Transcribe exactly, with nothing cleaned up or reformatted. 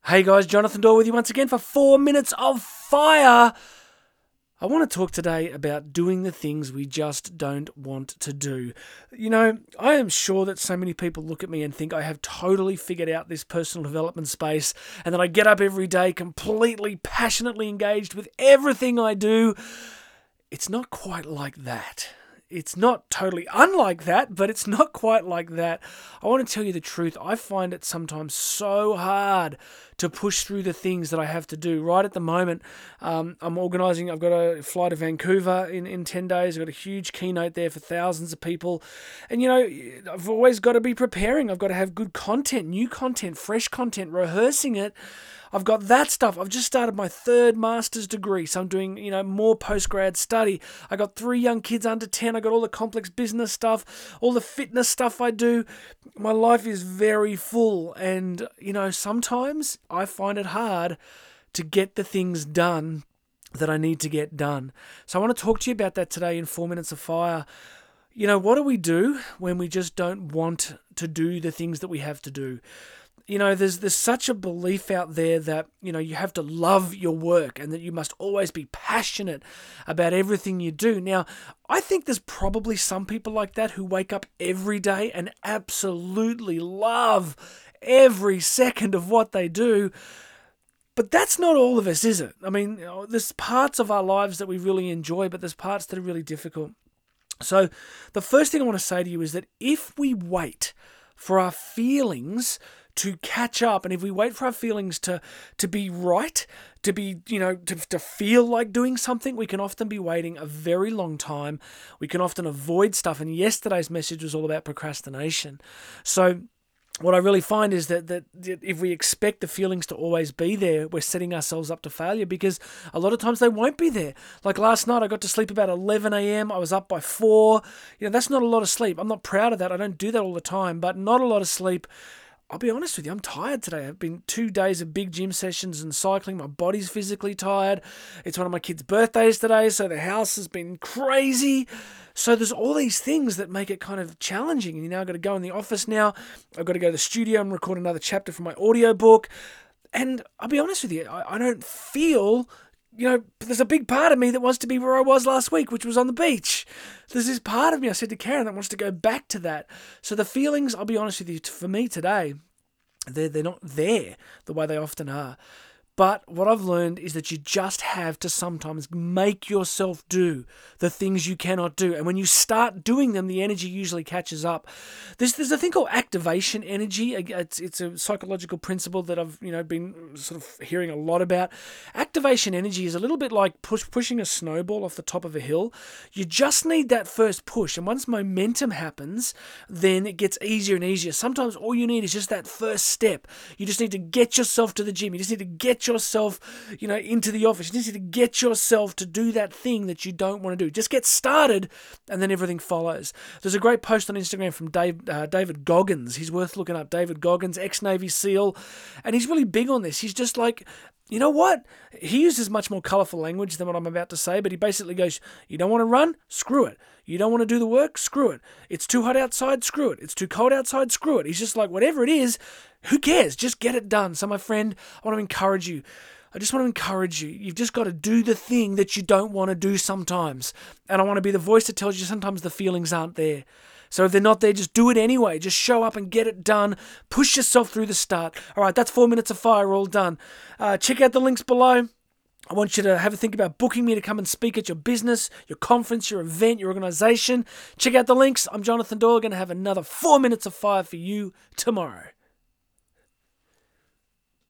Hey guys, Jonathan Doyle with you once again for four minutes of fire. I want to talk today about doing the things we just don't want to do. You know, I am sure that so many people look at me and think I have totally figured out this personal development space and that I get up every day completely passionately engaged with everything I do. It's not quite like that. It's not totally unlike that, but it's not quite like that. I want to tell you the truth. I find it sometimes so hard to push through the things that I have to do. Right at the moment, um, I'm organising, I've got a fly to Vancouver in, in ten days. I've got a huge keynote there for thousands of people. And, you know, I've always got to be preparing. I've got to have good content, new content, fresh content, rehearsing it. I've got that stuff. I've just started my third master's degree, so I'm doing, you know, more post-grad study. I got three young kids under ten. I got all the complex business stuff, all the fitness stuff I do. My life is very full, and, you know, sometimes I find it hard to get the things done that I need to get done. So I want to talk to you about that today in Four Minutes of Fire. You know, what do we do when we just don't want to do the things that we have to do? You know, there's there's such a belief out there that, you know, you have to love your work and that you must always be passionate about everything you do. Now, I think there's probably some people like that who wake up every day and absolutely love every second of what they do. But that's not all of us, is it? I mean, you know, there's parts of our lives that we really enjoy, but there's parts that are really difficult. So the first thing I want to say to you is that if we wait for our feelings to catch up, and if we wait for our feelings to to be right, to be, you know, to, to feel like doing something, we can often be waiting a very long time. We can often avoid stuff, and yesterday's message was all about procrastination. So what I really find is that, that if we expect the feelings to always be there, we're setting ourselves up to failure, because a lot of times they won't be there. Like last night, I got to sleep about eleven a.m. I was up by four. You know, that's not a lot of sleep. I'm not proud of that. I don't do that all the time, but not a lot of sleep. I'll be honest with you, I'm tired today. I've been two days of big gym sessions and cycling. My body's physically tired. It's one of my kids' birthdays today, so the house has been crazy. So there's all these things that make it kind of challenging. And you know, I've got to go in the office now. I've got to go to the studio and record another chapter for my audiobook. And I'll be honest with you, I, I don't feel... You know, there's a big part of me that wants to be where I was last week, which was on the beach. There's this part of me, I said to Karen, that wants to go back to that. So the feelings, I'll be honest with you, for me today, they're, they're not there the way they often are. But what I've learned is that you just have to sometimes make yourself do the things you cannot do. And when you start doing them, the energy usually catches up. There's, there's a thing called activation energy. It's, it's a psychological principle that I've, you know, been sort of hearing a lot about. Activation energy is a little bit like push, pushing a snowball off the top of a hill. You just need that first push. And once momentum happens, then it gets easier and easier. Sometimes all you need is just that first step. You just need to get yourself to the gym. You just need to get yourself, you know, into the office. You just need to get yourself to do that thing that you don't want to do. Just get started, and then everything follows. There's a great post on Instagram from Dave, uh, David Goggins. He's worth looking up. David Goggins, ex-Navy SEAL, and he's really big on this. He's just like, you know what? He uses much more colourful language than what I'm about to say, but he basically goes, you don't want to run? Screw it. You don't want to do the work? Screw it. It's too hot outside? Screw it. It's too cold outside? Screw it. He's just like, whatever it is, who cares? Just get it done. So my friend, I want to encourage you. I just want to encourage you. You've just got to do the thing that you don't want to do sometimes. And I want to be the voice that tells you sometimes the feelings aren't there. So if they're not there, just do it anyway. Just show up and get it done. Push yourself through the start. All right, that's four minutes of fire all done. Uh, check out the links below. I want you to have a think about booking me to come and speak at your business, your conference, your event, your organization. Check out the links. I'm Jonathan Doyle. Going to have another four minutes of fire for you tomorrow.